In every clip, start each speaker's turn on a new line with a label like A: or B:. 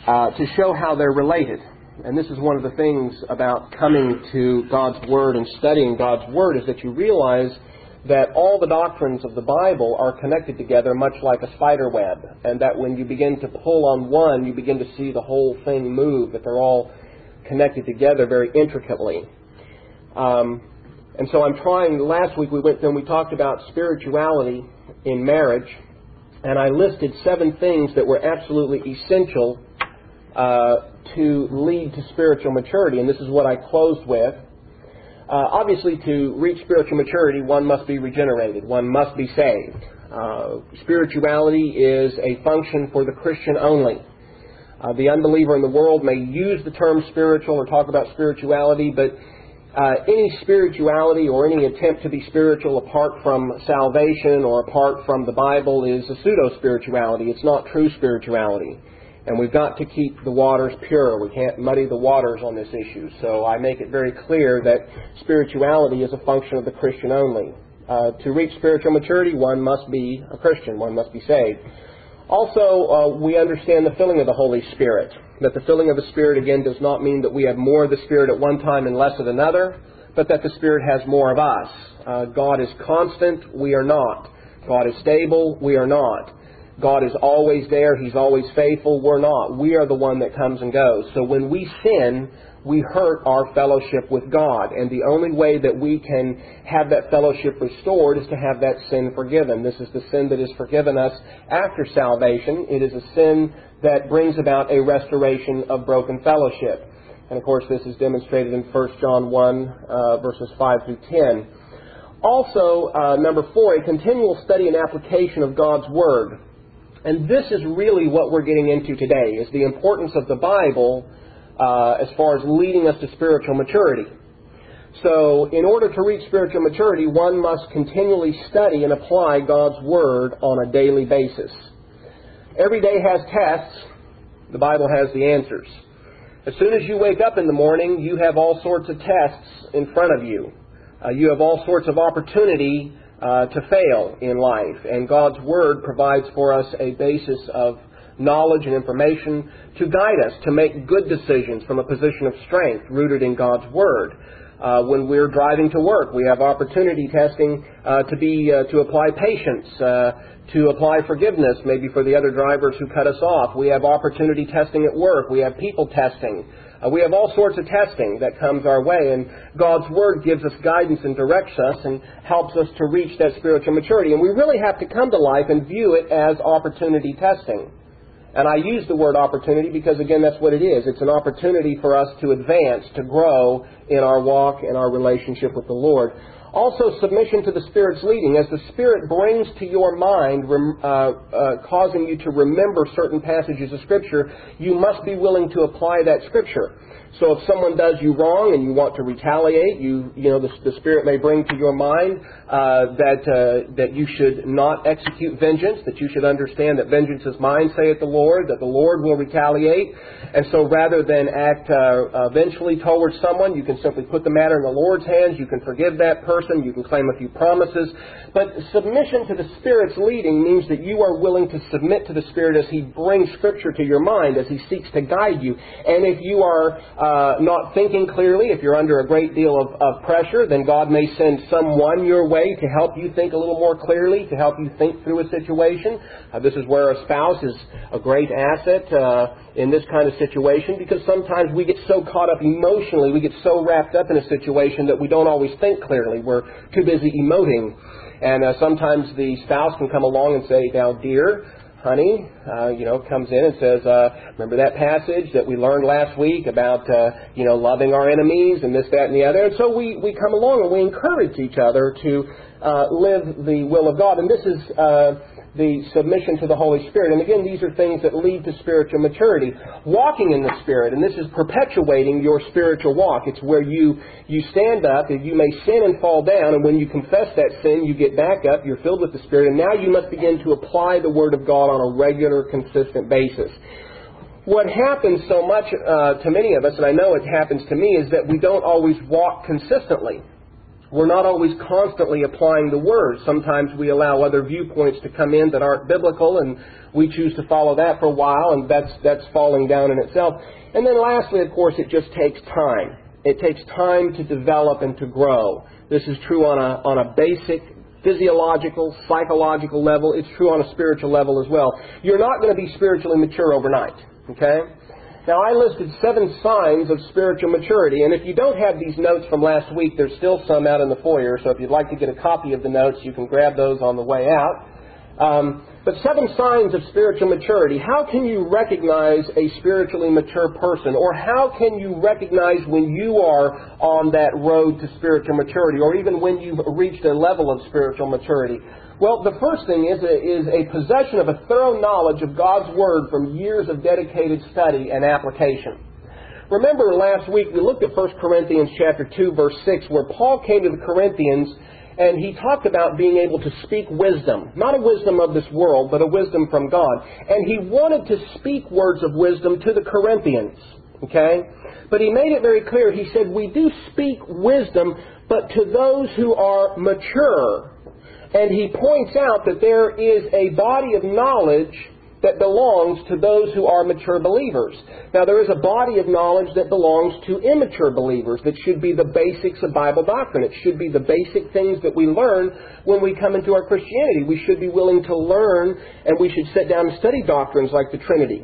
A: to show how they're related. And this is one of the things about coming to God's Word and studying God's Word, is that you realize that all the doctrines of the Bible are connected together much like a spider web, and that when you begin to pull on one, you begin to see the whole thing move, that they're all connected together very intricately. And so I'm trying, last week we talked about spirituality in marriage, and I listed 7 things that were absolutely essential to lead to spiritual maturity, and this is what I closed with. Obviously, to reach spiritual maturity, one must be regenerated. One must be saved. Spirituality is a function for the Christian only. The unbeliever in the world may use the term spiritual or talk about spirituality, but any spirituality or any attempt to be spiritual apart from salvation or apart from the Bible is a pseudo-spirituality. It's not true spirituality. And we've got to keep the waters pure. We can't muddy the waters on this issue. So I make it very clear that spirituality is a function of the Christian only. To reach spiritual maturity, one must be a Christian. One must be saved. Also, we understand the filling of the Holy Spirit. That the filling of the Spirit, again, does not mean that we have more of the Spirit at one time and less of another, but that the Spirit has more of us. God is constant. We are not. God is stable. We are not. God is always there. He's always faithful. We're not. We are the one that comes and goes. So when we sin, we hurt our fellowship with God. And the only way that we can have that fellowship restored is to have that sin forgiven. This is the sin that is forgiven us after salvation. It is a sin that brings about a restoration of broken fellowship. And of course, this is demonstrated in 1 John 1, verses 5 through 10. Also, number 4, a continual study and application of God's Word. And this is really what we're getting into today, is the importance of the Bible as far as leading us to spiritual maturity. So, in order to reach spiritual maturity, one must continually study and apply God's Word on a daily basis. Every day has tests. The Bible has the answers. As soon as you wake up in the morning, you have all sorts of tests in front of you. You have all sorts of opportunity to fail in life. And God's Word provides for us a basis of knowledge and information to guide us to make good decisions from a position of strength rooted in God's Word. When we're driving to work, we have opportunity testing to apply patience, to apply forgiveness, maybe for the other drivers who cut us off. We have opportunity testing at work. We have people testing. We have all sorts of testing that comes our way, and God's Word gives us guidance and directs us and helps us to reach that spiritual maturity. And we really have to come to life and view it as opportunity testing. And I use the word opportunity because, again, that's what it is. It's an opportunity for us to advance, to grow in our walk and our relationship with the Lord. Also, submission to the Spirit's leading. As the Spirit brings to your mind, causing you to remember certain passages of Scripture, you must be willing to apply that Scripture. So if someone does you wrong and you want to retaliate, the Spirit may bring to your mind that you should not execute vengeance, that you should understand that vengeance is mine, saith the Lord, that the Lord will retaliate. And so rather than act vengefully towards someone, you can simply put the matter in the Lord's hands. You can forgive that person. You can claim a few promises. But submission to the Spirit's leading means that you are willing to submit to the Spirit as He brings Scripture to your mind, as He seeks to guide you. And if you are not thinking clearly, if you're under a great deal of pressure, then God may send someone your way to help you think a little more clearly, to help you think through a situation. This is where a spouse is a great asset in this kind of situation, because sometimes we get so caught up emotionally, we get so wrapped up in a situation that we don't always think clearly. We're too busy emoting. And sometimes the spouse can come along and say, "Now, dear, honey," comes in and says, "Remember that passage that we learned last week about, loving our enemies and this, that, and the other?" And so we come along and we encourage each other to live the will of God. And this is the submission to the Holy Spirit. And again, these are things that lead to spiritual maturity. Walking in the Spirit, and this is perpetuating your spiritual walk. It's where you stand up, and you may sin and fall down, and when you confess that sin, you get back up, you're filled with the Spirit, and now you must begin to apply the Word of God on a regular, consistent basis. What happens so much to many of us, and I know it happens to me, is that we don't always walk consistently. We're not always constantly applying the Word. Sometimes we allow other viewpoints to come in that aren't biblical, and we choose to follow that for a while, and that's falling down in itself. And then lastly, of course, it just takes time. It takes time to develop and to grow. This is true on a basic physiological, psychological level. It's true on a spiritual level as well. You're not going to be spiritually mature overnight. Okay? Now, I listed 7 signs of spiritual maturity, and if you don't have these notes from last week, there's still some out in the foyer, so if you'd like to get a copy of the notes, you can grab those on the way out. But 7 signs of spiritual maturity. How can you recognize a spiritually mature person? Or how can you recognize when you are on that road to spiritual maturity, or even when you've reached a level of spiritual maturity? Well, the first thing is a possession of a thorough knowledge of God's Word from years of dedicated study and application. Remember last week we looked at 1 Corinthians chapter 2, verse 6, where Paul came to the Corinthians and he talked about being able to speak wisdom. Not a wisdom of this world, but a wisdom from God. And he wanted to speak words of wisdom to the Corinthians. Okay? But he made it very clear. He said, we do speak wisdom, but to those who are mature. And he points out that there is a body of knowledge that belongs to those who are mature believers. Now, there is a body of knowledge that belongs to immature believers that should be the basics of Bible doctrine. It should be the basic things that we learn when we come into our Christianity. We should be willing to learn, and we should sit down and study doctrines like the Trinity.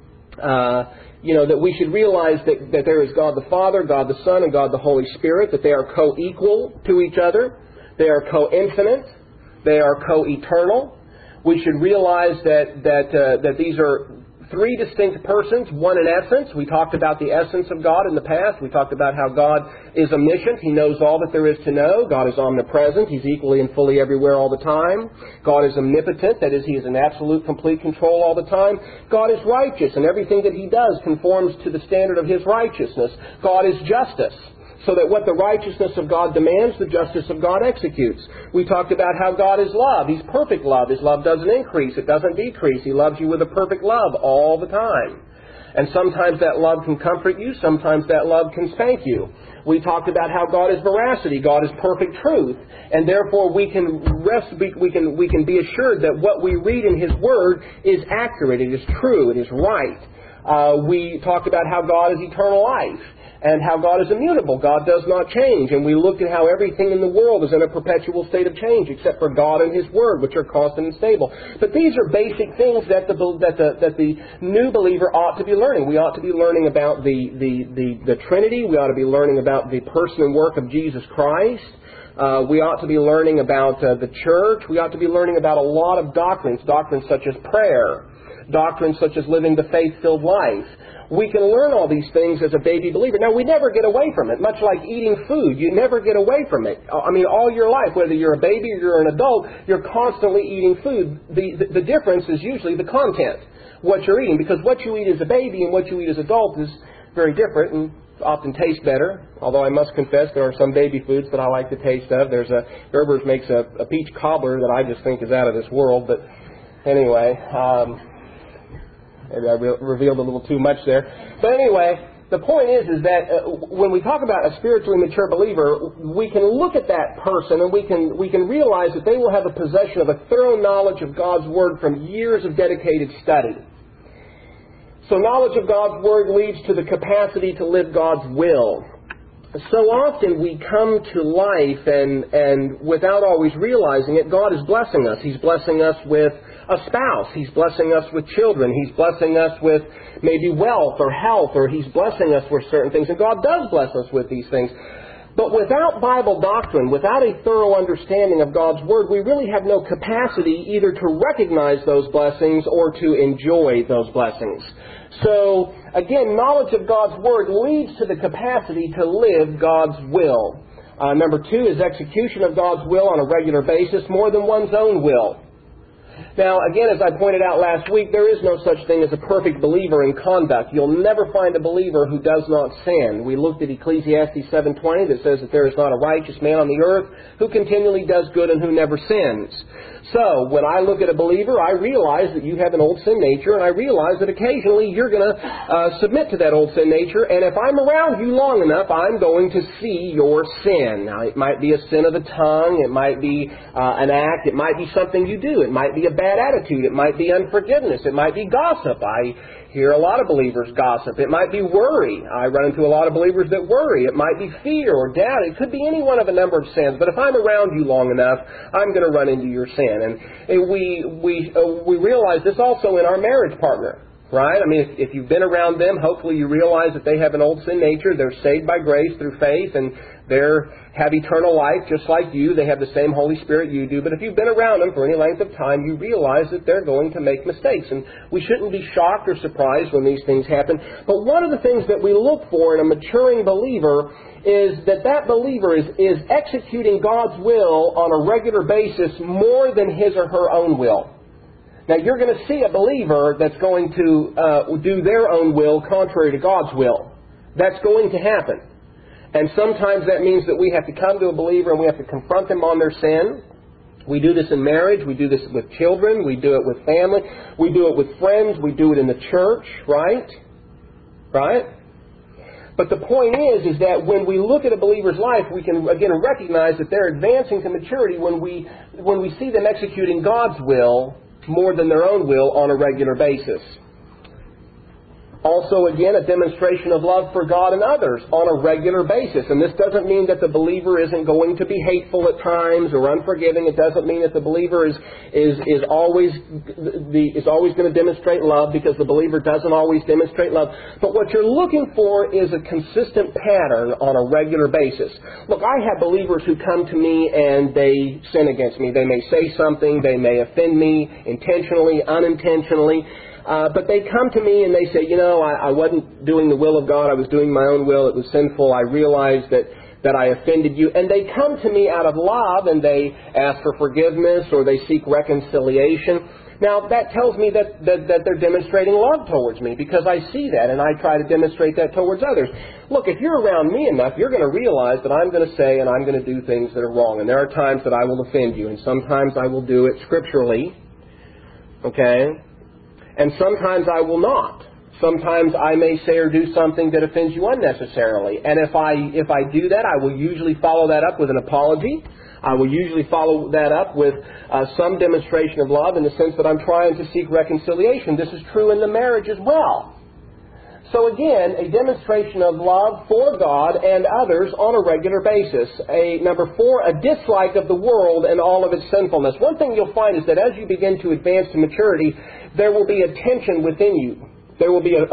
A: That we should realize that there is God the Father, God the Son, and God the Holy Spirit, that they are co-equal to each other. They are co-infinite. They are co-eternal. We should realize that these are 3 distinct persons, one in essence. We talked about the essence of God in the past. We talked about how God is omniscient. He knows all that there is to know. God is omnipresent. He's equally and fully everywhere all the time. God is omnipotent. That is, He is in absolute, complete control all the time. God is righteous, and everything that He does conforms to the standard of His righteousness. God is justice. So that what the righteousness of God demands, the justice of God executes. We talked about how God is love. He's perfect love. His love doesn't increase. It doesn't decrease. He loves you with a perfect love all the time. And sometimes that love can comfort you. Sometimes that love can spank you. We talked about how God is veracity. God is perfect truth. And therefore we can rest, we can be assured that what we read in His Word is accurate. It is true. It is right. We talked about how God is eternal life. And how God is immutable. God does not change. And we looked at how everything in the world is in a perpetual state of change, except for God and His Word, which are constant and stable. But these are basic things that the new believer ought to be learning. We ought to be learning about the Trinity. We ought to be learning about the person and work of Jesus Christ. We ought to be learning about the church. We ought to be learning about a lot of doctrines such as prayer, doctrines such as living the faith-filled life. We can learn all these things as a baby believer. Now, we never get away from it. Much like eating food, you never get away from it. I mean, all your life, whether you're a baby or you're an adult, you're constantly eating food. The difference is usually the content, what you're eating. Because what you eat as a baby and what you eat as an adult is very different and often tastes better. Although I must confess there are some baby foods that I like the taste of. Gerber's makes a peach cobbler that I just think is out of this world. But anyway... maybe I revealed a little too much there. But anyway, the point is that when we talk about a spiritually mature believer, we can look at that person and we can realize that they will have a possession of a thorough knowledge of God's Word from years of dedicated study. So knowledge of God's Word leads to the capacity to live God's will. So often we come to life and without always realizing it, God is blessing us. He's blessing us with a spouse. He's blessing us with children. He's blessing us with maybe wealth or health, or He's blessing us with certain things. And God does bless us with these things. But without Bible doctrine, without a thorough understanding of God's Word, we really have no capacity either to recognize those blessings or to enjoy those blessings. So, again, knowledge of God's Word leads to the capacity to live God's will. Number 2 is execution of God's will on a regular basis, more than one's own will. Now, again, as I pointed out last week, there is no such thing as a perfect believer in conduct. You'll never find a believer who does not sin. We looked at Ecclesiastes 7:20 that says that there is not a righteous man on the earth who continually does good and who never sins. So, when I look at a believer, I realize that you have an old sin nature, and I realize that occasionally you're going to submit to that old sin nature, and if I'm around you long enough, I'm going to see your sin. Now, it might be a sin of the tongue, it might be an act, it might be something you do, it might be a bad attitude, it might be unforgiveness, it might be gossip. I hear a lot of believers gossip. It might be worry. I run into a lot of believers that worry. It might be fear or doubt. It could be any one of a number of sins. But if I'm around you long enough, I'm going to run into your sin. And we realize this also in our marriage partner. Right? I mean, if you've been around them, hopefully you realize that they have an old sin nature. They're saved by grace through faith, and they have eternal life just like you. They have the same Holy Spirit you do. But if you've been around them for any length of time, you realize that they're going to make mistakes. And we shouldn't be shocked or surprised when these things happen. But one of the things that we look for in a maturing believer is that believer is executing God's will on a regular basis more than his or her own will. Now, you're going to see a believer that's going to do their own will contrary to God's will. That's going to happen. And sometimes that means that we have to come to a believer and we have to confront them on their sin. We do this in marriage. We do this with children. We do it with family. We do it with friends. We do it in the church, right? Right? But the point is that when we look at a believer's life, we can, again, recognize that they're advancing to maturity when we see them executing God's will more than their own will on a regular basis. Also, again, a demonstration of love for God and others on a regular basis. And this doesn't mean that the believer isn't going to be hateful at times or unforgiving. It doesn't mean that the believer is always going to demonstrate love, because the believer doesn't always demonstrate love. But what you're looking for is a consistent pattern on a regular basis. Look, I have believers who come to me and they sin against me. They may say something. They may offend me intentionally, unintentionally. But they come to me and they say, I wasn't doing the will of God. I was doing my own will. It was sinful. I realized that I offended you. And they come to me out of love and they ask for forgiveness or they seek reconciliation. Now, that tells me that they're demonstrating love towards me, because I see that and I try to demonstrate that towards others. Look, if you're around me enough, you're going to realize that I'm going to say and I'm going to do things that are wrong. And there are times that I will offend you, and sometimes I will do it scripturally. Okay? And sometimes I will not. Sometimes I may say or do something that offends you unnecessarily. And if I do that, I will usually follow that up with an apology. I will usually follow that up with some demonstration of love, in the sense that I'm trying to seek reconciliation. This is true in the marriage as well. So again, a demonstration of love for God and others on a regular basis. Number 4, a dislike of the world and all of its sinfulness. One thing you'll find is that as you begin to advance to maturity, there will be a tension within you. There will be a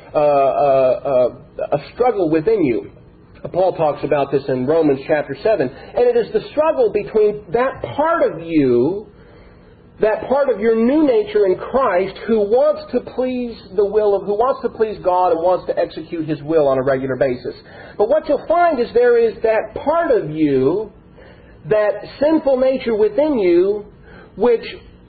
A: struggle within you. Paul talks about this in Romans chapter 7. And it is the struggle between that part of you, that part of your new nature in Christ, who wants to please God and wants to execute His will on a regular basis. But what you'll find is there is that part of you, that sinful nature within you, which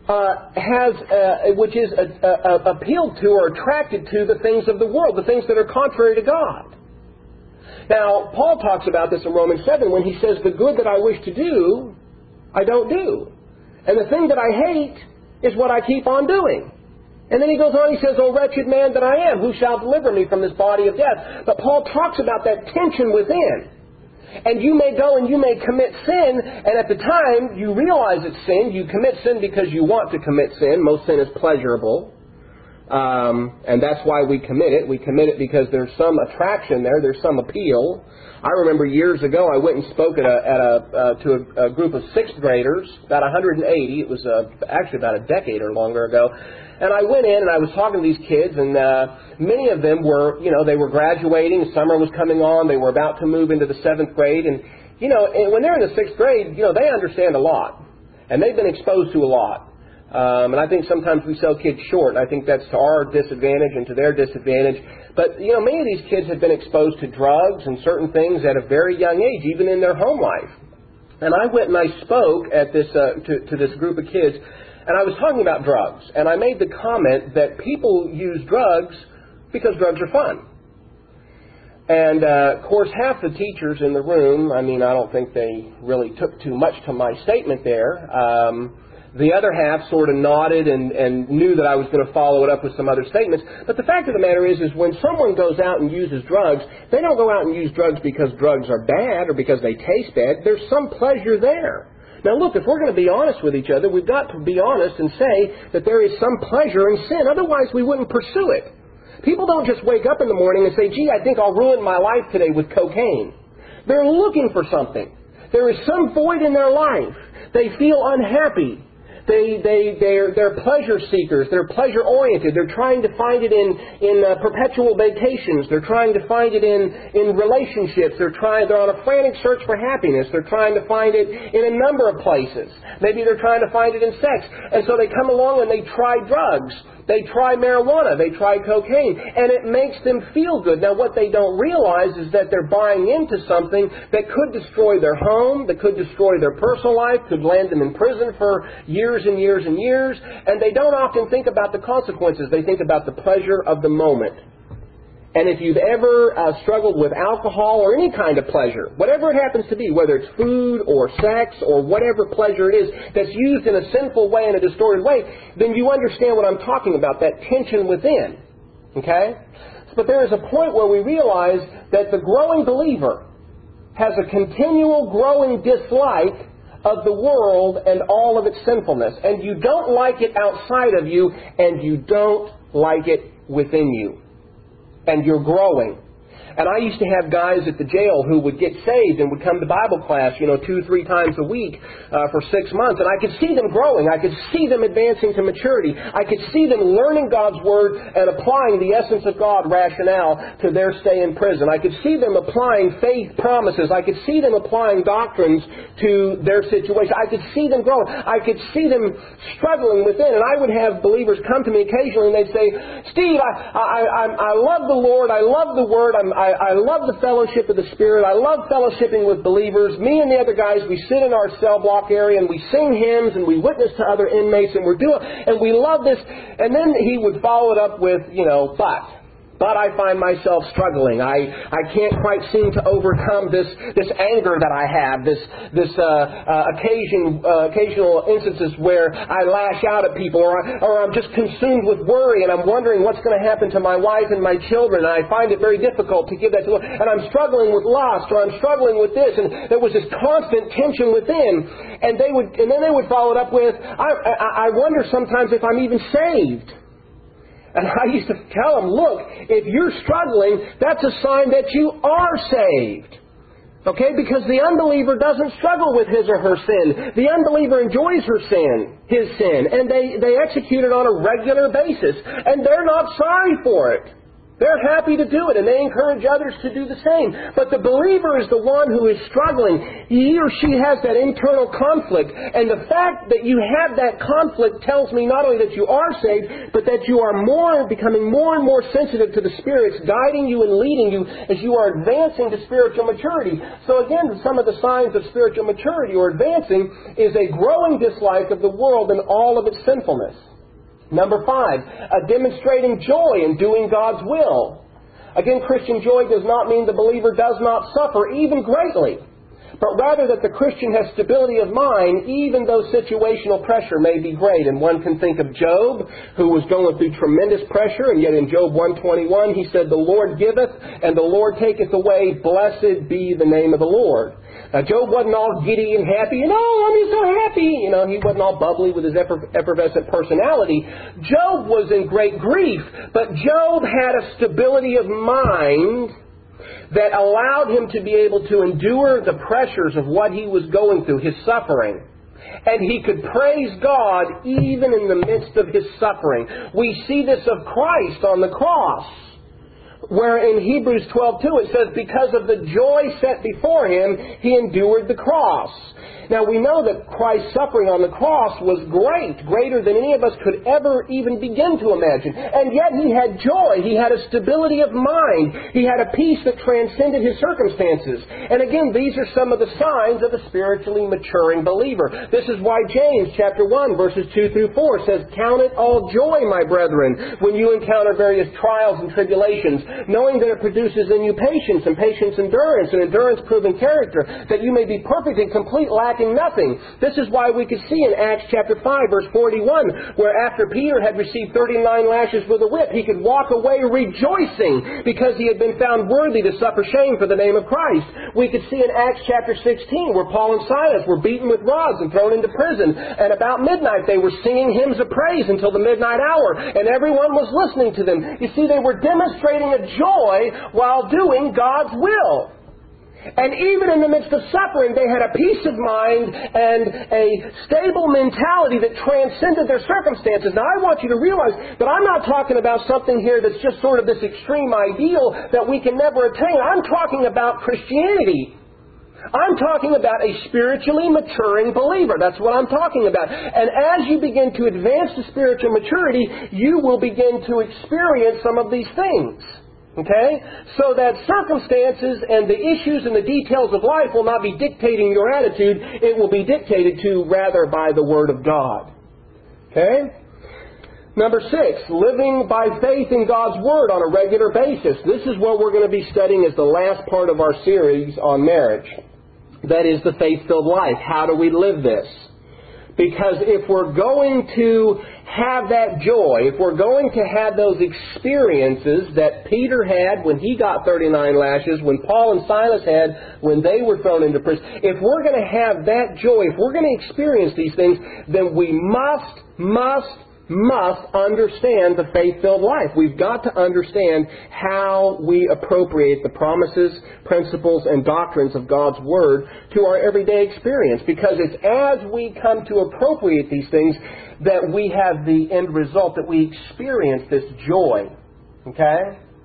A: is appealed to or attracted to the things of the world, the things that are contrary to God. Now, Paul talks about this in Romans 7 when he says, the good that I wish to do, I don't do. And the thing that I hate is what I keep on doing. And then he goes on, he says, O wretched man that I am, who shall deliver me from this body of death? But Paul talks about that tension within. And you may go and you may commit sin, and at the time you realize it's sin. You commit sin because you want to commit sin. Most sin is pleasurable. And that's why we commit it. We commit it because there's some attraction there. There's some appeal. I remember years ago I went and spoke to a group of 6th graders, about 180. It was actually about a decade or longer ago. And I went in and I was talking to these kids, and many of them were, they were graduating. Summer was coming on. They were about to move into the 7th grade. And, when they're in the 6th grade, they understand a lot. And they've been exposed to a lot. And I think sometimes we sell kids short. I think that's to our disadvantage and to their disadvantage. But, many of these kids have been exposed to drugs and certain things at a very young age, even in their home life. And I went and I spoke at this to this group of kids, and I was talking about drugs. And I made the comment that people use drugs because drugs are fun. And, of course, half the teachers in the room, I don't think they really took too much to my statement there. The other half sort of nodded and knew that I was going to follow it up with some other statements. But the fact of the matter is when someone goes out and uses drugs, they don't go out and use drugs because drugs are bad or because they taste bad. There's some pleasure there. Now look, if we're going to be honest with each other, we've got to be honest and say that there is some pleasure in sin. Otherwise, we wouldn't pursue it. People don't just wake up in the morning and say, gee, I think I'll ruin my life today with cocaine. They're looking for something. There is some void in their life. They feel unhappy. They're pleasure seekers. They're pleasure oriented. They're trying to find it in perpetual vacations. They're trying to find it in relationships. They're on a frantic search for happiness. They're trying to find it in a number of places. Maybe they're trying to find it in sex. And so they come along and they try drugs. They try marijuana. They try cocaine. And it makes them feel good. Now what they don't realize is that they're buying into something that could destroy their home, that could destroy their personal life, could land them in prison for years and years and years. And they don't often think about the consequences. They think about the pleasure of the moment. And if you've ever struggled with alcohol or any kind of pleasure, whatever it happens to be, whether it's food or sex or whatever pleasure it is that's used in a sinful way, in a distorted way, then you understand what I'm talking about, that tension within. Okay? But there is a point where we realize that the growing believer has a continual growing dislike of the world and all of its sinfulness. And you don't like it outside of you, and you don't like it within you. And you're growing. And I used to have guys at the jail who would get saved and would come to Bible class, 2-3 times a week for 6 months. And I could see them growing. I could see them advancing to maturity. I could see them learning God's Word and applying the essence of God rationale to their stay in prison. I could see them applying faith promises. I could see them applying doctrines to their situation. I could see them growing. I could see them struggling within. And I would have believers come to me occasionally and they'd say, Steve, I love the Lord. I love the Word. I love the fellowship of the Spirit. I love fellowshipping with believers. Me and the other guys, we sit in our cell block area and we sing hymns and we witness to other inmates and we love this. And then he would follow it up with, but I find myself struggling. I can't quite seem to overcome this anger that I have, this occasional instances where I lash out at people, or I'm just consumed with worry, and I'm wondering what's going to happen to my wife and my children, and I find it very difficult to give that to them, and I'm struggling with lust, or I'm struggling with this, and there was this constant tension within, and then they would follow it up with, I wonder sometimes if I'm even saved. And I used to tell them, look, if you're struggling, that's a sign that you are saved. Okay? Because the unbeliever doesn't struggle with his or her sin. The unbeliever enjoys his sin, and they execute it on a regular basis. And they're not sorry for it. They're happy to do it, and they encourage others to do the same. But the believer is the one who is struggling. He or she has that internal conflict. And the fact that you have that conflict tells me not only that you are saved, but that you are becoming more and more sensitive to the Spirit's guiding you and leading you as you are advancing to spiritual maturity. So again, some of the signs of spiritual maturity or advancing is a growing dislike of the world and all of its sinfulness. Number 5, demonstrating joy in doing God's will. Again, Christian joy does not mean the believer does not suffer, even greatly, but rather that the Christian has stability of mind, even though situational pressure may be great. And one can think of Job, who was going through tremendous pressure, and yet in Job 1:21 he said, the Lord giveth, and the Lord taketh away. Blessed be the name of the Lord. Now, Job wasn't all giddy and happy, and I'm just so happy. He wasn't all bubbly with his effervescent personality. Job was in great grief, but Job had a stability of mind that allowed him to be able to endure the pressures of what he was going through, his suffering. And he could praise God even in the midst of his suffering. We see this of Christ on the cross, where in Hebrews 12:2 it says, because of the joy set before him, he endured the cross. Now we know that Christ's suffering on the cross was greater than any of us could ever even begin to imagine. And yet he had joy. He had a stability of mind. He had a peace that transcended his circumstances. And again, these are some of the signs of a spiritually maturing believer. This is why James chapter 1 verses 2 through 4 says, count it all joy, my brethren, when you encounter various trials and tribulations, knowing that it produces in you patience, and patience endurance, and endurance proven character, that you may be perfect and complete, lacking lacking nothing. This is why we could see in Acts chapter 5, verse 41, where after Peter had received 39 lashes with a whip, he could walk away rejoicing because he had been found worthy to suffer shame for the name of Christ. We could see in Acts chapter 16, where Paul and Silas were beaten with rods and thrown into prison. And about midnight, they were singing hymns of praise until the midnight hour, and everyone was listening to them. You see, they were demonstrating a joy while doing God's will. And even in the midst of suffering, they had a peace of mind and a stable mentality that transcended their circumstances. Now, I want you to realize that I'm not talking about something here that's just sort of this extreme ideal that we can never attain. I'm talking about Christianity. I'm talking about a spiritually maturing believer. That's what I'm talking about. And as you begin to advance to spiritual maturity, you will begin to experience some of these things. Okay? So that circumstances and the issues and the details of life will not be dictating your attitude. It will be dictated to rather by the Word of God. Okay? Number 6, living by faith in God's Word on a regular basis. This is what we're going to be studying as the last part of our series on marriage. That is the faith-filled life. How do we live this? Because if we're going to have that joy, if we're going to have those experiences that Peter had when he got 39 lashes, when Paul and Silas had when they were thrown into prison, if we're going to have that joy, if we're going to experience these things, then we must understand the faith-filled life. We've got to understand how we appropriate the promises, principles, and doctrines of God's Word to our everyday experience. Because it's as we come to appropriate these things that we have the end result, that we experience this joy. Okay?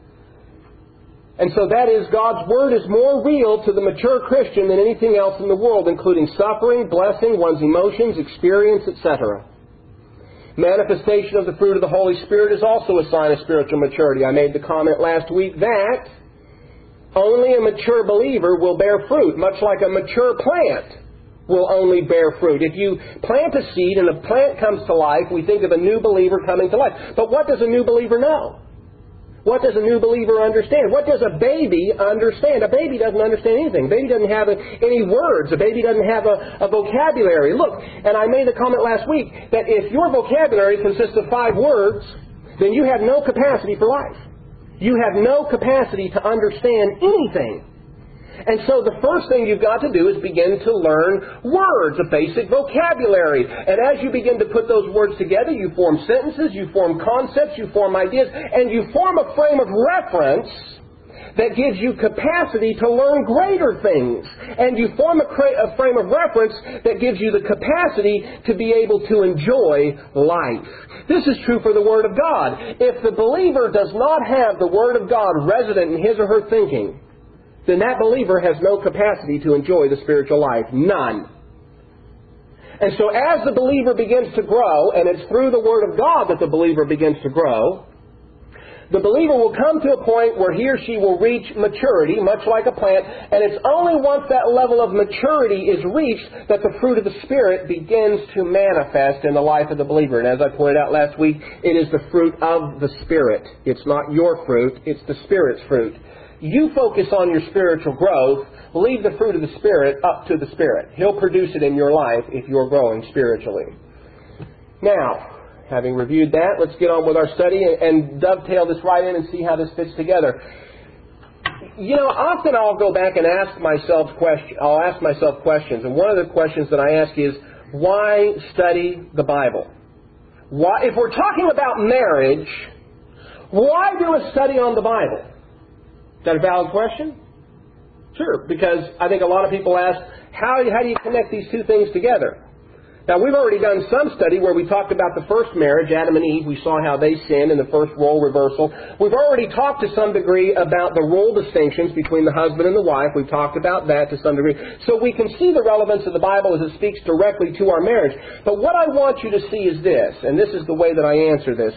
A: And so that is, God's Word is more real to the mature Christian than anything else in the world, including suffering, blessing, one's emotions, experience, etc. Manifestation of the fruit of the Holy Spirit is also a sign of spiritual maturity. I made the comment last week that only a mature believer will bear fruit, much like a mature plant will only bear fruit. If you plant a seed and a plant comes to life, we think of a new believer coming to life. But what does a new believer know? What does a new believer understand? What does a baby understand? A baby doesn't understand anything. A baby doesn't have any words. A baby doesn't have a vocabulary. Look, and I made the comment last week that if your vocabulary consists of 5 words, then you have no capacity for life. You have no capacity to understand anything. And so the first thing you've got to do is begin to learn words, a basic vocabulary. And as you begin to put those words together, you form sentences, you form concepts, you form ideas, and you form a frame of reference that gives you capacity to learn greater things. And you form a frame of reference that gives you the capacity to be able to enjoy life. This is true for the Word of God. If the believer does not have the Word of God resident in his or her thinking, then that believer has no capacity to enjoy the spiritual life. None. And so as the believer begins to grow, and it's through the Word of God that the believer begins to grow, the believer will come to a point where he or she will reach maturity, much like a plant, and it's only once that level of maturity is reached that the fruit of the Spirit begins to manifest in the life of the believer. And as I pointed out last week, it is the fruit of the Spirit. It's not your fruit, it's the Spirit's fruit. You focus on your spiritual growth, leave the fruit of the Spirit up to the Spirit. He'll produce it in your life if you're growing spiritually. Now, having reviewed that, let's get on with our study and dovetail this right in and see how this fits together. You know, often I'll go back and ask myself questions, and one of the questions that I ask is, why study the Bible? Why, if we're talking about marriage, why do a study on the Bible? Is that a valid question? Sure, because I think a lot of people ask, how do you connect these two things together? Now, we've already done some study where we talked about the first marriage, Adam and Eve. We saw how they sinned in the first role reversal. We've already talked to some degree about the role distinctions between the husband and the wife. We've talked about that to some degree. So we can see the relevance of the Bible as it speaks directly to our marriage. But what I want you to see is this, and this is the way that I answer this,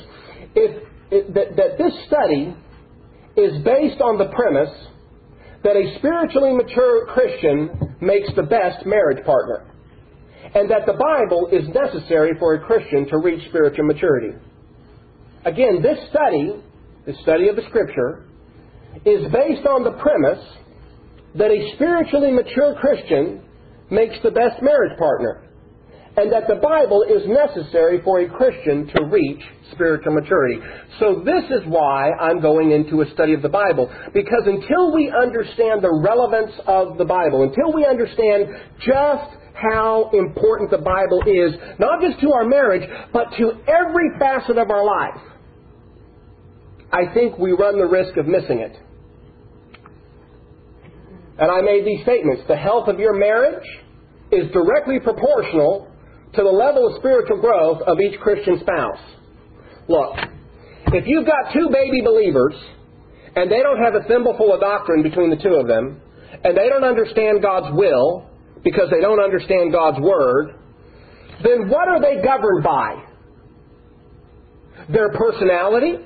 A: that this study is based on the premise that a spiritually mature Christian makes the best marriage partner, and that the Bible is necessary for a Christian to reach spiritual maturity. Again, this study of the Scripture, is based on the premise that a spiritually mature Christian makes the best marriage partner, and that the Bible is necessary for a Christian to reach spiritual maturity. So this is why I'm going into a study of the Bible, because until we understand the relevance of the Bible, until we understand just how important the Bible is, not just to our marriage, but to every facet of our life, I think we run the risk of missing it. And I made these statements. The health of your marriage is directly proportional to the level of spiritual growth of each Christian spouse. Look, if you've got two baby believers, and they don't have a thimbleful of doctrine between the two of them, and they don't understand God's will, because they don't understand God's Word, then what are they governed by? Their personality?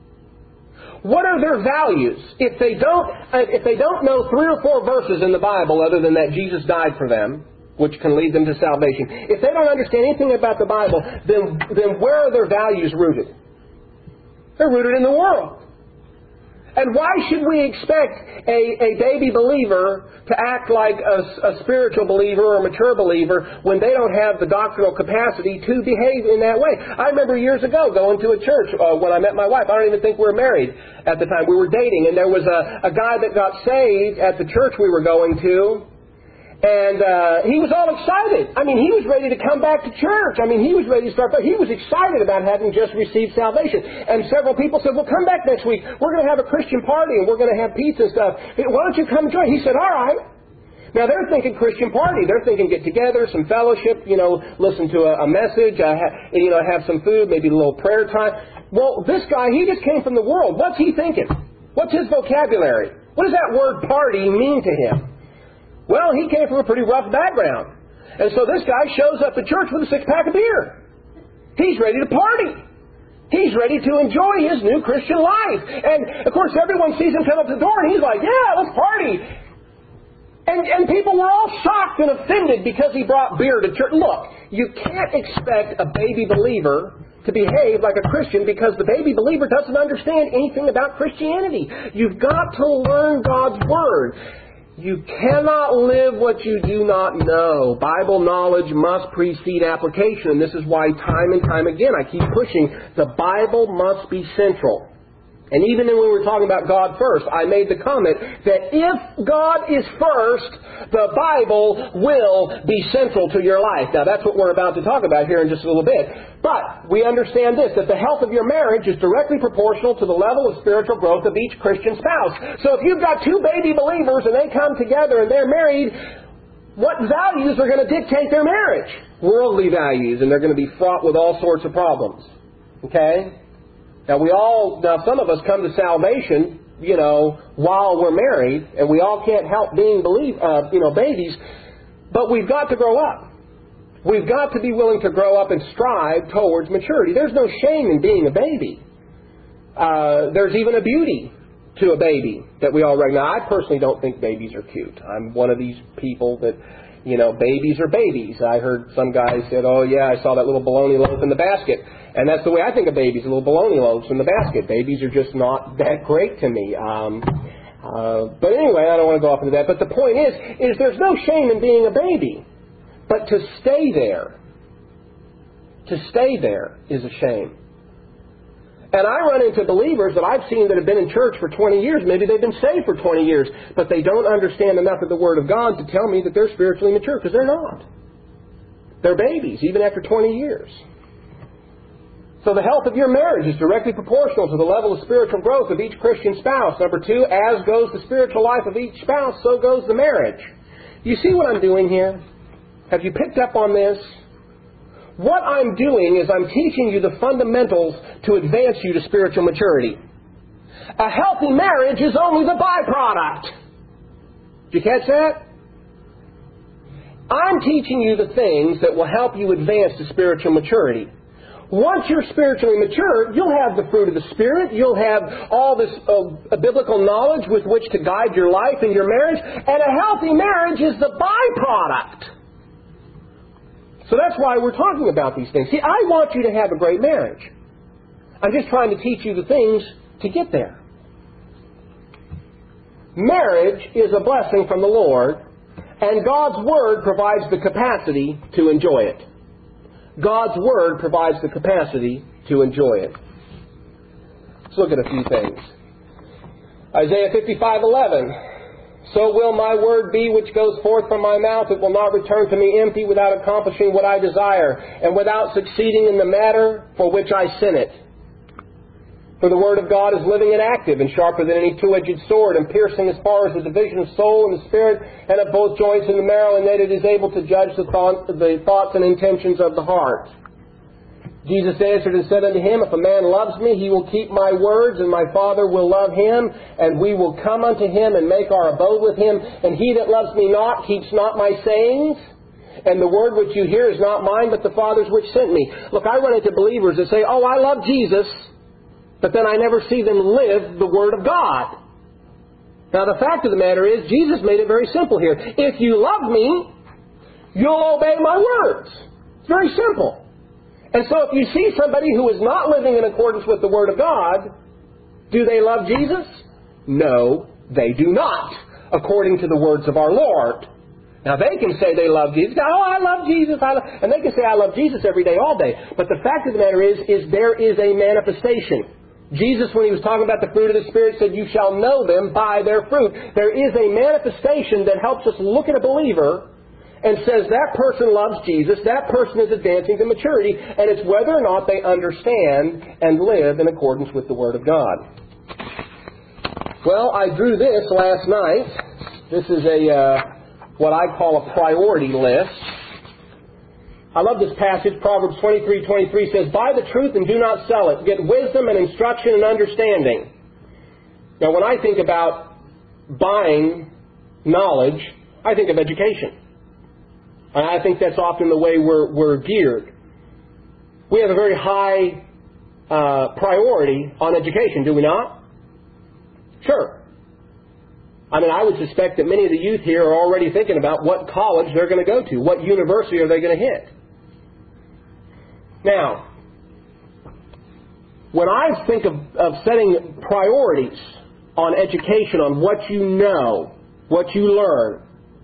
A: What are their values? If they don't know 3 or 4 verses in the Bible other than that Jesus died for them, which can lead them to salvation, if they don't understand anything about the Bible, then where are their values rooted? They're rooted in the world. And why should we expect a baby believer to act like a spiritual believer or a mature believer when they don't have the doctrinal capacity to behave in that way? I remember years ago going to a church when I met my wife. I don't even think we were married at the time. We were dating, and there was a guy that got saved at the church we were going to. And he was all excited. I mean, he was ready to come back to church. I mean, he was ready to start back. He was excited about having just received salvation. And several people said, well, come back next week. We're going to have a Christian party, and we're going to have pizza and stuff. Why don't you come join? He said, all right. Now, they're thinking Christian party. They're thinking get together, some fellowship, listen to a message, have some food, maybe a little prayer time. Well, this guy, he just came from the world. What's he thinking? What's his vocabulary? What does that word party mean to him? Well, he came from a pretty rough background. And so this guy shows up to church with a 6-pack of beer. He's ready to party. He's ready to enjoy his new Christian life. And, of course, everyone sees him come up to the door, and he's like, yeah, let's party. And people were all shocked and offended because he brought beer to church. Look, you can't expect a baby believer to behave like a Christian because the baby believer doesn't understand anything about Christianity. You've got to learn God's Word. You cannot live what you do not know. Bible knowledge must precede application, and this is why time and time again I keep pushing, the Bible must be central. And even when we were talking about God first, I made the comment that if God is first, the Bible will be central to your life. Now, that's what we're about to talk about here in just a little bit. But we understand this, that the health of your marriage is directly proportional to the level of spiritual growth of each Christian spouse. So if you've got two baby believers and they come together and they're married, what values are going to dictate their marriage? Worldly values, and they're going to be fraught with all sorts of problems. Okay? Now some of us come to salvation, while we're married, and we all can't help being babies, but we've got to grow up. We've got to be willing to grow up and strive towards maturity. There's no shame in being a baby. There's even a beauty to a baby that we all recognize. I personally don't think babies are cute. I'm one of these people that, babies are babies. I heard some guy said, oh yeah, I saw that little bologna loaf in the basket. And that's the way I think of babies, little bologna loaves in the basket. Babies are just not that great to me. But anyway, I don't want to go off into that. But the point is there's no shame in being a baby. But to stay there is a shame. And I run into believers that I've seen that have been in church for 20 years. Maybe they've been saved for 20 years. But they don't understand enough of the Word of God to tell me that they're spiritually mature, because they're not. They're babies, even after 20 years. So the health of your marriage is directly proportional to the level of spiritual growth of each Christian spouse. Number 2, as goes the spiritual life of each spouse, so goes the marriage. You see what I'm doing here? Have you picked up on this? What I'm doing is I'm teaching you the fundamentals to advance you to spiritual maturity. A healthy marriage is only the byproduct. Did you catch that? I'm teaching you the things that will help you advance to spiritual maturity. Once you're spiritually mature, you'll have the fruit of the Spirit. You'll have all this biblical knowledge with which to guide your life and your marriage. And a healthy marriage is the byproduct. So that's why we're talking about these things. See, I want you to have a great marriage. I'm just trying to teach you the things to get there. Marriage is a blessing from the Lord, And God's Word provides the capacity to enjoy it. God's Word provides the capacity to enjoy it. Let's look at a few things. Isaiah 55:11. So will my word be which goes forth from my mouth. It will not return to me empty, without accomplishing what I desire, and without succeeding in the matter for which I sent it. For the Word of God is living and active, and sharper than any two-edged sword, and piercing as far as the division of soul and the spirit, and of both joints and the marrow, and that it is able to judge the thoughts and intentions of the heart. Jesus answered and said unto him, If a man loves me, he will keep my words, and my Father will love him, and we will come unto him and make our abode with him. And he that loves me not keeps not my sayings, and the word which you hear is not mine, but the Father's which sent me. Look, I run into believers that say, oh, I love Jesus, but then I never see them live the Word of God. Now, the fact of the matter is, Jesus made it very simple here. If you love me, you'll obey my words. It's very simple. And so if you see somebody who is not living in accordance with the Word of God, do they love Jesus? No, they do not, according to the words of our Lord. Now, they can say they love Jesus. Oh, I love Jesus. And they can say, I love Jesus every day, all day. But the fact of the matter is there is a manifestation. Jesus, when he was talking about the fruit of the Spirit, said, you shall know them by their fruit. There is a manifestation that helps us look at a believer and says that person loves Jesus, that person is advancing to maturity, and it's whether or not they understand and live in accordance with the Word of God. Well, I drew this last night. This is what I call a priority list. I love this passage. Proverbs 23:23 says, buy the truth and do not sell it. Get wisdom and instruction and understanding. Now, when I think about buying knowledge, I think of education. And I think that's often the way we're geared. We have a very high priority on education, do we not? Sure. I mean, I would suspect that many of the youth here are already thinking about what college they're going to go to. What university are they going to hit? Now, when I think of setting priorities on education, on what you know, what you learn,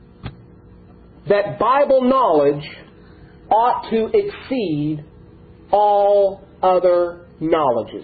A: that Bible knowledge ought to exceed all other knowledges.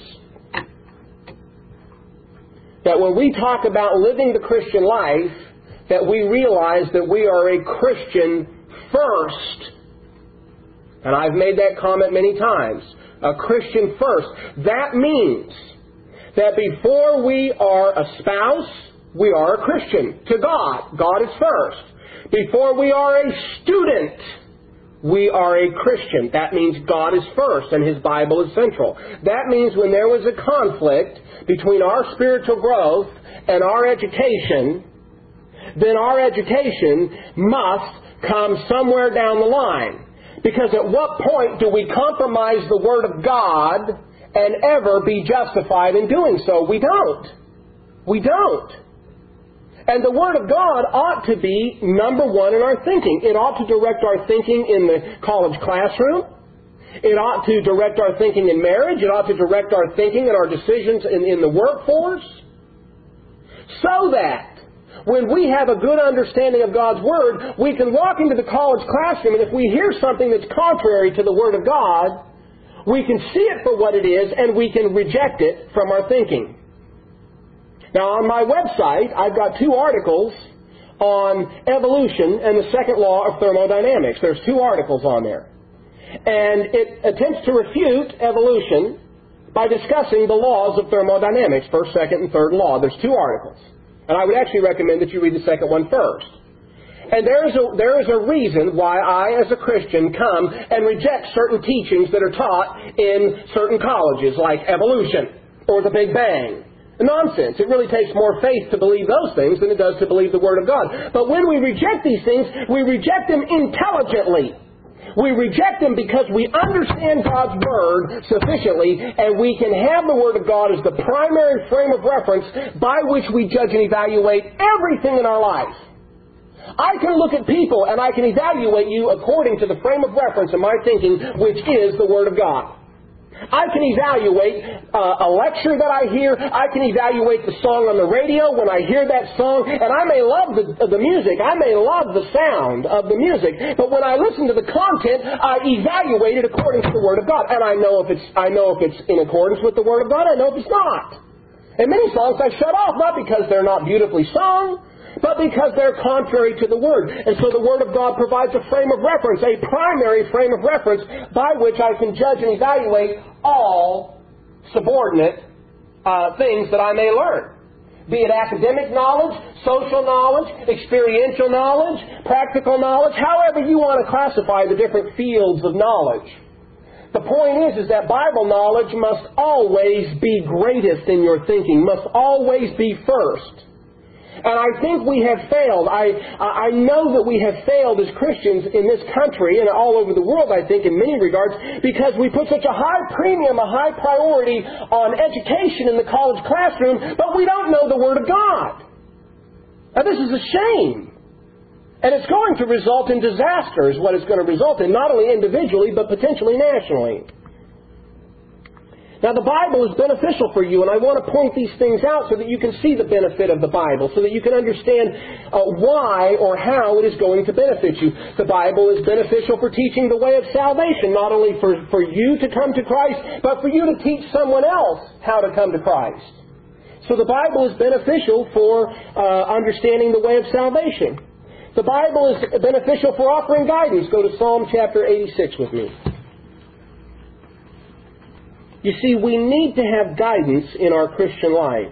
A: That when we talk about living the Christian life, that we realize that we are a Christian first. And I've made that comment many times. A Christian first. That means that before we are a spouse, we are a Christian to God. God is first. Before we are a student, we are a Christian. That means God is first and His Bible is central. That means when there was a conflict between our spiritual growth and our education, then our education must come somewhere down the line. Because at what point do we compromise the Word of God and ever be justified in doing so? We don't. We don't. And the Word of God ought to be number one in our thinking. It ought to direct our thinking in the college classroom. It ought to direct our thinking in marriage. It ought to direct our thinking and our decisions in the workforce. So that when we have a good understanding of God's Word, we can walk into the college classroom, and if we hear something that's contrary to the Word of God, we can see it for what it is, and we can reject it from our thinking. Now, on my website, I've got 2 articles on evolution and the second law of thermodynamics. There's 2 articles on there. And it attempts to refute evolution by discussing the laws of thermodynamics, first, second, and third law. There's 2 articles. And I would actually recommend that you read the second one first. And there is a reason why I, as a Christian, come and reject certain teachings that are taught in certain colleges, like evolution or the Big Bang. Nonsense. It really takes more faith to believe those things than it does to believe the Word of God. But when we reject these things, we reject them intelligently. We reject them because we understand God's Word sufficiently, and we can have the Word of God as the primary frame of reference by which we judge and evaluate everything in our life. I can look at people and I can evaluate you according to the frame of reference in my thinking, which is the Word of God. I can evaluate a lecture that I hear. I can evaluate the song on the radio when I hear that song. And I may love the music. I may love the sound of the music. But when I listen to the content, I evaluate it according to the Word of God. And I know if it's in accordance with the Word of God. I know if it's not. And many songs I shut off, not because they're not beautifully sung, but because they're contrary to the Word. And so the Word of God provides a frame of reference, a primary frame of reference by which I can judge and evaluate all subordinate things that I may learn. Be it academic knowledge, social knowledge, experiential knowledge, practical knowledge, however you want to classify the different fields of knowledge. The point is that Bible knowledge must always be greatest in your thinking, must always be first. And I think we have failed. I know that we have failed as Christians in this country and all over the world, I think, in many regards, because we put such a high premium, a high priority on education in the college classroom, but we don't know the Word of God. Now, this is a shame. And it's going to result in disaster, is what it's going to result in, not only individually, but potentially nationally. Now, the Bible is beneficial for you, and I want to point these things out so that you can see the benefit of the Bible, so that you can understand why or how it is going to benefit you. The Bible is beneficial for teaching the way of salvation, not only for you to come to Christ, but for you to teach someone else how to come to Christ. So the Bible is beneficial for understanding the way of salvation. The Bible is beneficial for offering guidance. Go to Psalm chapter 86 with me. You see, we need to have guidance in our Christian life.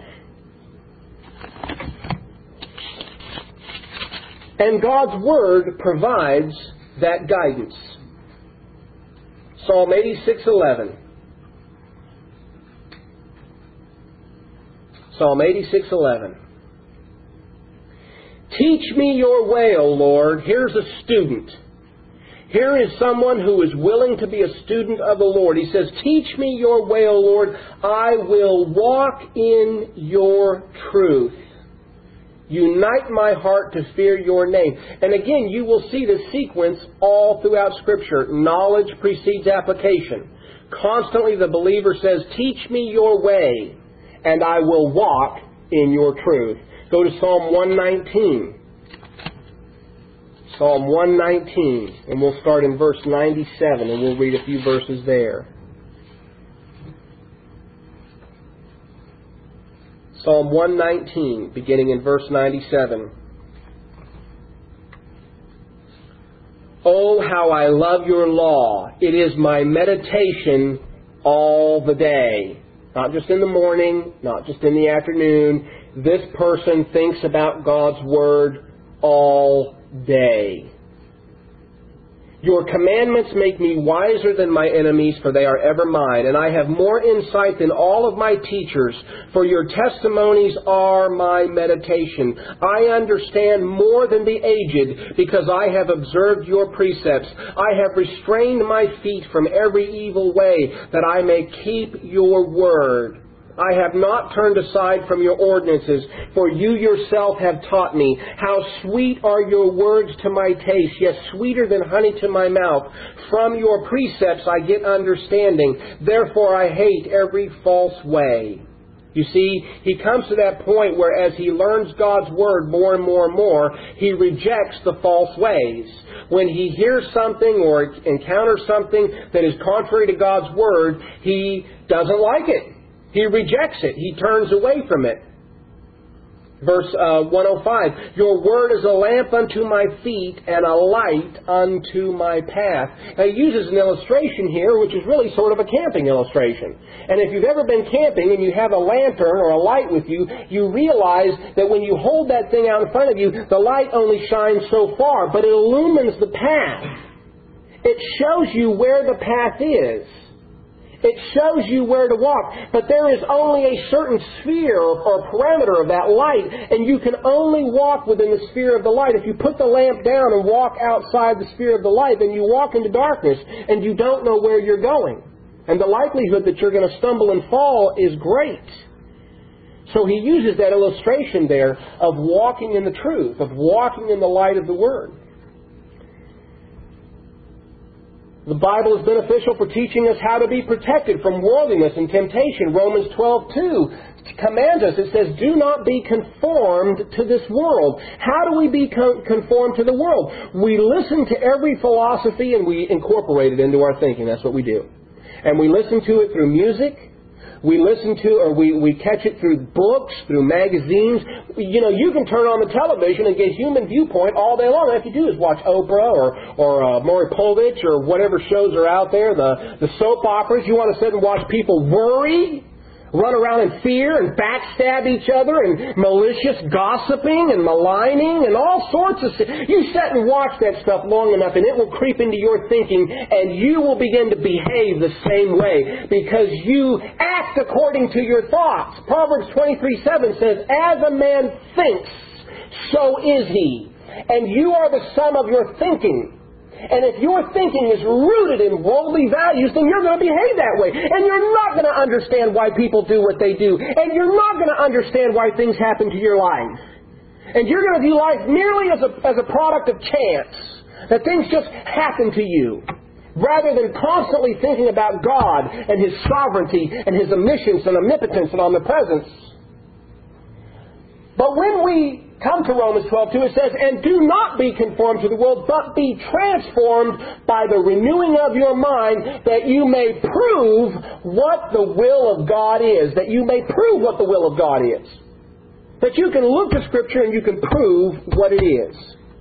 A: And God's Word provides that guidance. Psalm 86:11. Psalm 86:11. Teach me your way, O Lord. Here's a student. Here is someone who is willing to be a student of the Lord. He says, teach me your way, O Lord. I will walk in your truth. Unite my heart to fear your name. And again, you will see the sequence all throughout Scripture. Knowledge precedes application. Constantly the believer says, teach me your way, and I will walk in your truth. Go to Psalm 119. Psalm 119, and we'll start in verse 97, and we'll read a few verses there. Psalm 119, beginning in verse 97. Oh, how I love your law. It is my meditation all the day. Not just in the morning, not just in the afternoon. This person thinks about God's Word all day. Your commandments make me wiser than my enemies, for they are ever mine. And I have more insight than all of my teachers, for your testimonies are my meditation. I understand more than the aged, because I have observed your precepts. I have restrained my feet from every evil way, that I may keep your word. I have not turned aside from your ordinances, for you yourself have taught me. How sweet are your words to my taste, yes, sweeter than honey to my mouth. From your precepts I get understanding. Therefore I hate every false way. You see, he comes to that point where as he learns God's Word more and more and more, he rejects the false ways. When he hears something or encounters something that is contrary to God's Word, he doesn't like it. He rejects it. He turns away from it. Verse 105, your word is a lamp unto my feet and a light unto my path. Now, he uses an illustration here, which is really sort of a camping illustration. And if you've ever been camping and you have a lantern or a light with you, you realize that when you hold that thing out in front of you, the light only shines so far, but it illumines the path. It shows you where the path is. It shows you where to walk. But there is only a certain sphere or parameter of that light, and you can only walk within the sphere of the light. If you put the lamp down and walk outside the sphere of the light, then you walk into darkness, and you don't know where you're going. And the likelihood that you're going to stumble and fall is great. So he uses that illustration there of walking in the truth, of walking in the light of the Word. The Bible is beneficial for teaching us how to be protected from worldliness and temptation. Romans 12:2 commands us. It says, do not be conformed to this world. How do we be conformed to the world? We listen to every philosophy and we incorporate it into our thinking. That's what we do. And we listen to it through music. We listen to, or we catch it through books, through magazines. You know, you can turn on the television and get human viewpoint all day long. All you have to do is watch Oprah or Maury Povich or whatever shows are out there, the soap operas. You want to sit and watch people worry, run around in fear and backstab each other and malicious gossiping and maligning and all sorts of stuff. You sit and watch that stuff long enough and it will creep into your thinking and you will begin to behave the same way because you act according to your thoughts. Proverbs 23:7 says, as a man thinks, so is he. And you are the sum of your thinking. And if your thinking is rooted in worldly values, then you're going to behave that way. And you're not going to understand why people do what they do. And you're not going to understand why things happen to your life. And you're going to view life merely as a product of chance. That things just happen to you. Rather than constantly thinking about God and His sovereignty and His omniscience and omnipotence and omnipresence. But when we come to Romans 12:2, it says, and do not be conformed to the world, but be transformed by the renewing of your mind, that you may prove what the will of God is. That you may prove what the will of God is. That you can look to Scripture and you can prove what it is.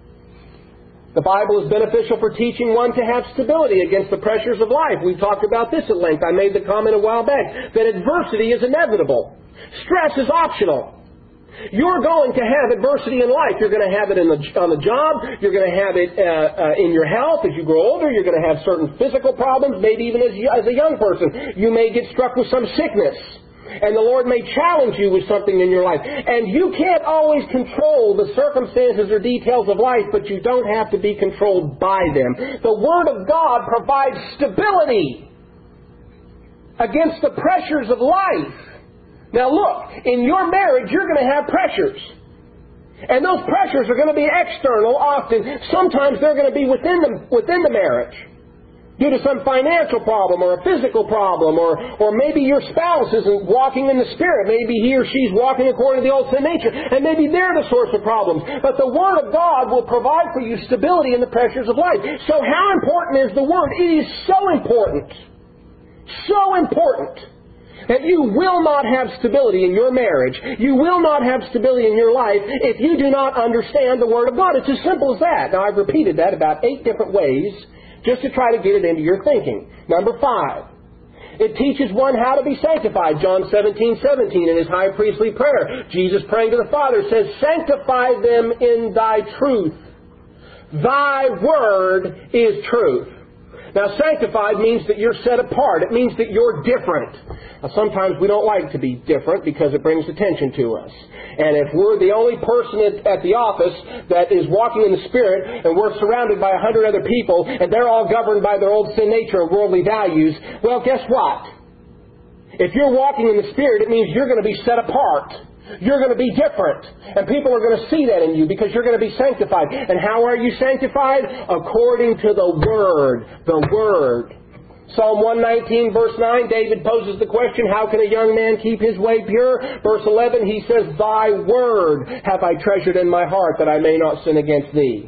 A: The Bible is beneficial for teaching one to have stability against the pressures of life. We've talked about this at length. I made the comment a while back that adversity is inevitable. Stress is optional. You're going to have adversity in life. You're going to have it on the job. You're going to have it in your health. As you grow older, you're going to have certain physical problems. Maybe even as a young person, you may get struck with some sickness. And the Lord may challenge you with something in your life. And you can't always control the circumstances or details of life, but you don't have to be controlled by them. The Word of God provides stability against the pressures of life. Now look, in your marriage, you're going to have pressures. And those pressures are going to be external often. Sometimes they're going to be within the marriage. Due to some financial problem or a physical problem, or maybe your spouse isn't walking in the Spirit. Maybe he or she's walking according to the old sin nature. And maybe they're the source of problems. But the Word of God will provide for you stability in the pressures of life. So how important is the Word? It is so important. So important. That you will not have stability in your marriage. You will not have stability in your life if you do not understand the Word of God. It's as simple as that. Now, I've repeated that about 8 different ways just to try to get it into your thinking. Number 5. It teaches one how to be sanctified. John 17:17 in His high priestly prayer. Jesus praying to the Father says, sanctify them in Thy truth. Thy Word is truth. Now, sanctified means that you're set apart. It means that you're different. Now, sometimes we don't like to be different because it brings attention to us. And if we're the only person at the office that is walking in the Spirit and we're surrounded by 100 other people and they're all governed by their old sin nature and worldly values, well, guess what? If you're walking in the Spirit, it means you're going to be set apart. You're going to be different. And people are going to see that in you because you're going to be sanctified. And how are you sanctified? According to the Word. The Word. Psalm 119 verse 9, David poses the question, how can a young man keep his way pure? Verse 11, he says, Thy Word have I treasured in my heart that I may not sin against Thee.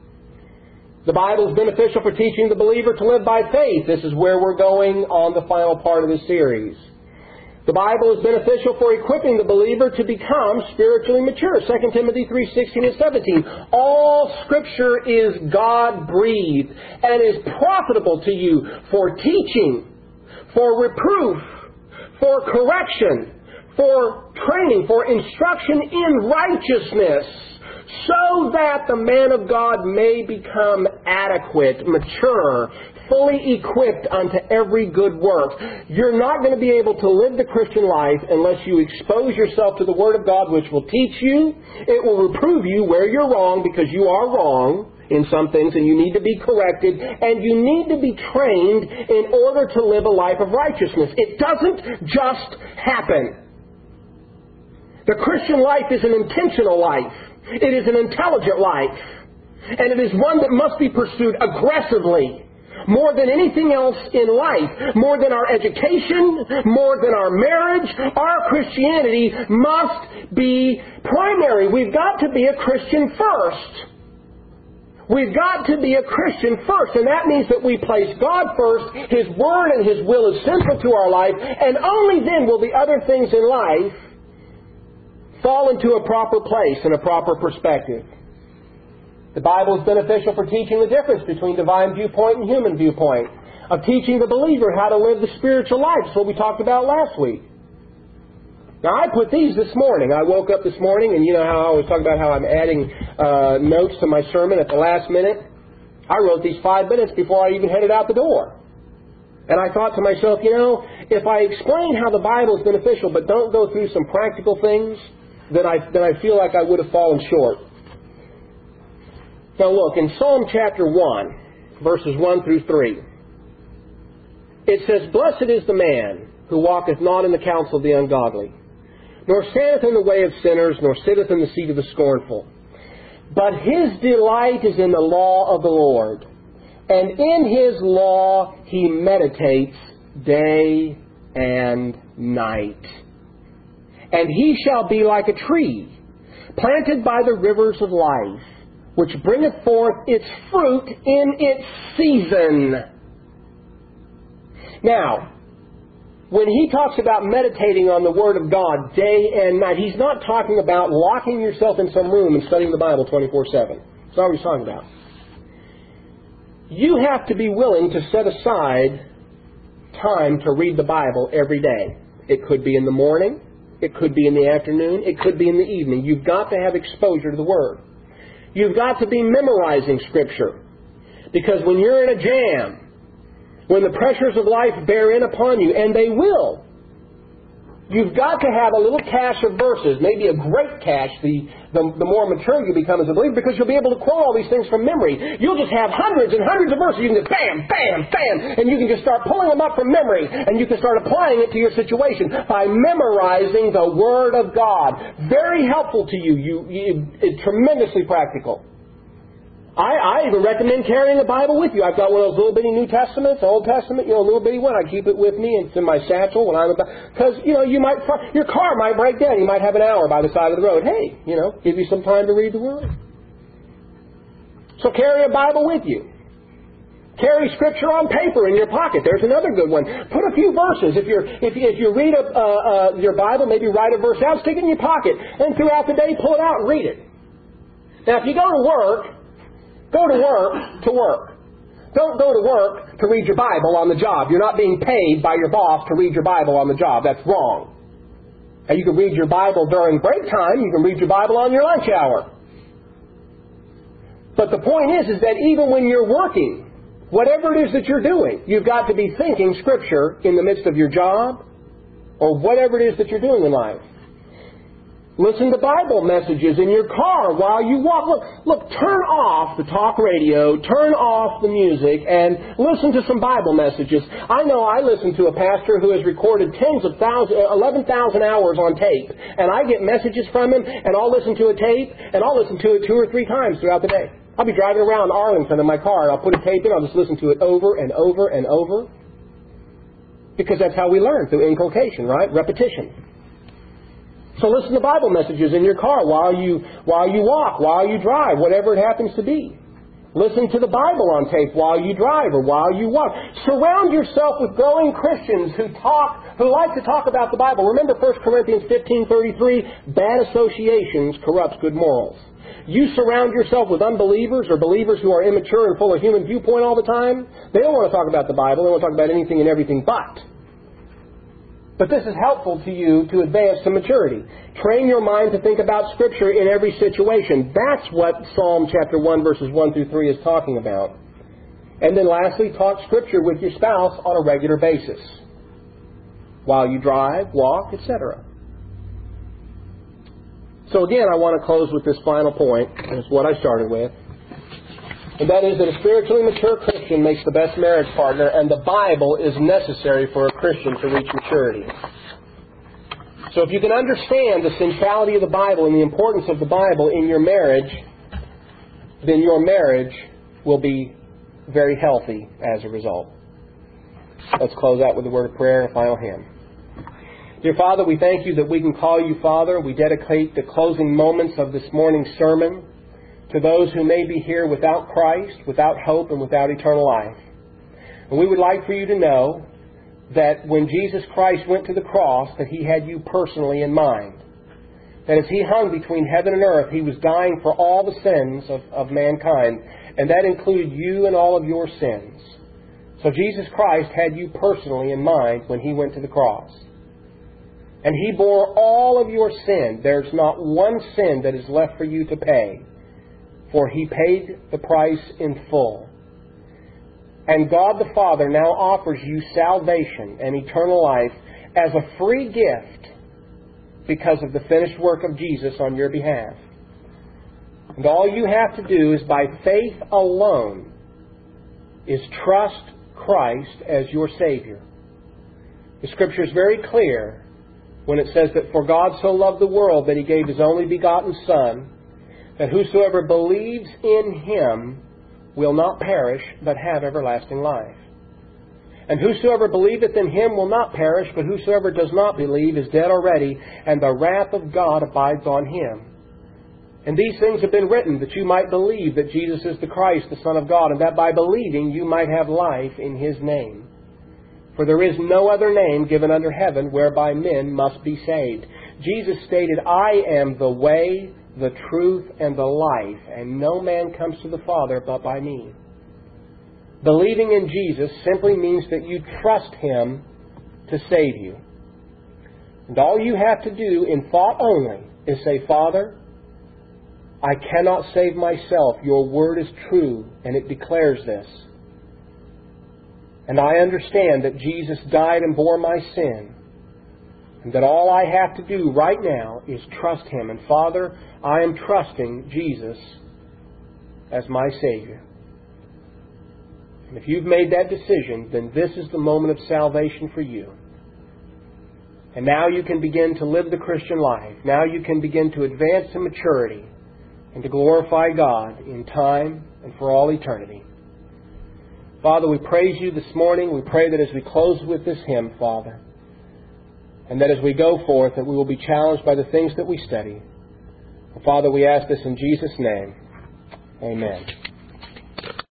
A: The Bible is beneficial for teaching the believer to live by faith. This is where we're going on the final part of the series. The Bible is beneficial for equipping the believer to become spiritually mature. 2 Timothy 3:16 and 17. All Scripture is God-breathed and is profitable to you for teaching, for reproof, for correction, for training, for instruction in righteousness, so that the man of God may become adequate, mature, fully equipped unto every good work. You're not going to be able to live the Christian life unless you expose yourself to the Word of God, which will teach you. It will reprove you where you're wrong, because you are wrong in some things and you need to be corrected, and you need to be trained in order to live a life of righteousness. It doesn't just happen. The Christian life is an intentional life. It is an intelligent life. And it is one that must be pursued aggressively. more than anything else in life, more than our education, more than our marriage, our Christianity must be primary. We've got to be a Christian first. We've got to be a Christian first, and that means that we place God first. His Word and His will is central to our life, and only then will the other things in life fall into a proper place and a proper perspective. The Bible is beneficial for teaching the difference between divine viewpoint and human viewpoint, of teaching the believer how to live the spiritual life. That's what we talked about last week. Now, I put these this morning. I woke up this morning, and you know how I always talk about how I'm adding notes to my sermon at the last minute? I wrote these 5 minutes before I even headed out the door. And I thought to myself, you know, if I explain how the Bible is beneficial but don't go through some practical things, then I feel like I would have fallen short. Now look, in Psalm chapter 1, verses 1 through 3, it says, "Blessed is the man who walketh not in the counsel of the ungodly, nor standeth in the way of sinners, nor sitteth in the seat of the scornful. But his delight is in the law of the Lord, and in His law he meditates day and night. And he shall be like a tree planted by the rivers of life, which bringeth forth its fruit in its season." Now, when he talks about meditating on the Word of God day and night, he's not talking about locking yourself in some room and studying the Bible 24/7. That's not what he's talking about. You have to be willing to set aside time to read the Bible every day. It could be in the morning. It could be in the afternoon. It could be in the evening. You've got to have exposure to the Word. You've got to be memorizing Scripture. Because when you're in a jam, when the pressures of life bear in upon you, and they will, you've got to have a little cache of verses, maybe a great cache, the more mature you become as a believer, because you'll be able to quote all these things from memory. You'll just have hundreds and hundreds of verses. You can just bam, bam, bam, and you can just start pulling them up from memory, and you can start applying it to your situation by memorizing the Word of God. Very helpful to you. It's tremendously practical. I even recommend carrying a Bible with you. I've got one of those little bitty New Testaments, Old Testament, a little bitty one. I keep it with me. It's in my satchel when I'm about, because, your car might break down. You might have an hour by the side of the road. Hey, give you some time to read the Word. So carry a Bible with you. Carry Scripture on paper in your pocket. There's another good one. Put a few verses. If you read your Bible, maybe write a verse out, stick it in your pocket, and throughout the day pull it out and read it. Now, if you go to work to work. Don't go to work to read your Bible on the job. You're not being paid by your boss to read your Bible on the job. That's wrong. And you can read your Bible during break time. You can read your Bible on your lunch hour. But the point is that even when you're working, whatever it is that you're doing, you've got to be thinking Scripture in the midst of your job or whatever it is that you're doing in life. Listen to Bible messages in your car while you walk. Look, turn off the talk radio, turn off the music, and listen to some Bible messages. I know I listen to a pastor who has recorded 11,000 hours on tape, and I get messages from him, and I'll listen to a tape, and I'll listen to it 2 or 3 times throughout the day. I'll be driving around Arlington in my car, and I'll put a tape in, I'll just listen to it over and over and over. Because that's how we learn, through inculcation, right? Repetition. So listen to Bible messages in your car while you walk, while you drive, whatever it happens to be. Listen to the Bible on tape while you drive or while you walk. Surround yourself with growing Christians who like to talk about the Bible. Remember 1 Corinthians 15:33, bad associations corrupts good morals. You surround yourself with unbelievers or believers who are immature and full of human viewpoint all the time. They don't want to talk about the Bible. They want to talk about anything and everything but. But this is helpful to you to advance to maturity. Train your mind to think about Scripture in every situation. That's what Psalm chapter 1, verses 1 through 3 is talking about. And then lastly, talk Scripture with your spouse on a regular basis. While you drive, walk, etc. So again, I want to close with this final point. That's what I started with. And that is that a spiritually mature Christian makes the best marriage partner, and the Bible is necessary for a Christian to reach maturity. So if you can understand the centrality of the Bible and the importance of the Bible in your marriage, then your marriage will be very healthy as a result. Let's close out with a word of prayer and a final hymn. Dear Father, we thank you that we can call you Father. We dedicate the closing moments of this morning's sermon to those who may be here without Christ, without hope, and without eternal life. And we would like for you to know that when Jesus Christ went to the cross, that He had you personally in mind. That as He hung between heaven and earth, He was dying for all the sins of mankind, and that included you and all of your sins. So Jesus Christ had you personally in mind when He went to the cross. And He bore all of your sin. There's not one sin that is left for you to pay, for He paid the price in full. And God the Father now offers you salvation and eternal life as a free gift because of the finished work of Jesus on your behalf. And all you have to do is by faith alone is trust Christ as your Savior. The Scripture is very clear when it says that for God so loved the world that He gave His only begotten Son, that whosoever believes in Him will not perish, but have everlasting life. And whosoever believeth in Him will not perish, but whosoever does not believe is dead already, and the wrath of God abides on him. And these things have been written that you might believe that Jesus is the Christ, the Son of God, and that by believing you might have life in His name. For there is no other name given under heaven whereby men must be saved. Jesus stated, I am the way, the truth, and the life, and no man comes to the Father but by me. Believing in Jesus simply means that you trust Him to save you. And all you have to do in thought only is say, Father, I cannot save myself. Your word is true, and it declares this. And I understand that Jesus died and bore my sin, and that all I have to do right now is trust Him. And Father, I am trusting Jesus as my Savior. And if you've made that decision, then this is the moment of salvation for you. And now you can begin to live the Christian life. Now you can begin to advance to maturity and to glorify God in time and for all eternity. Father, we praise You this morning. We pray that as we close with this hymn, Father, and that as we go forth, that we will be challenged by the things that we study. Father, we ask this in Jesus' name. Amen.